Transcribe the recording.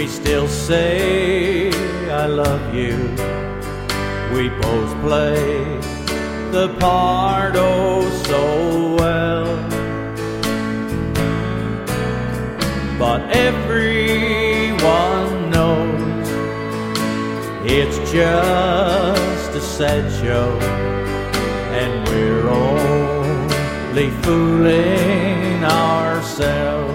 we still say I love you. We both play the part oh so well. But everyone knows it's just a sad show, and we're only fooling ourselves.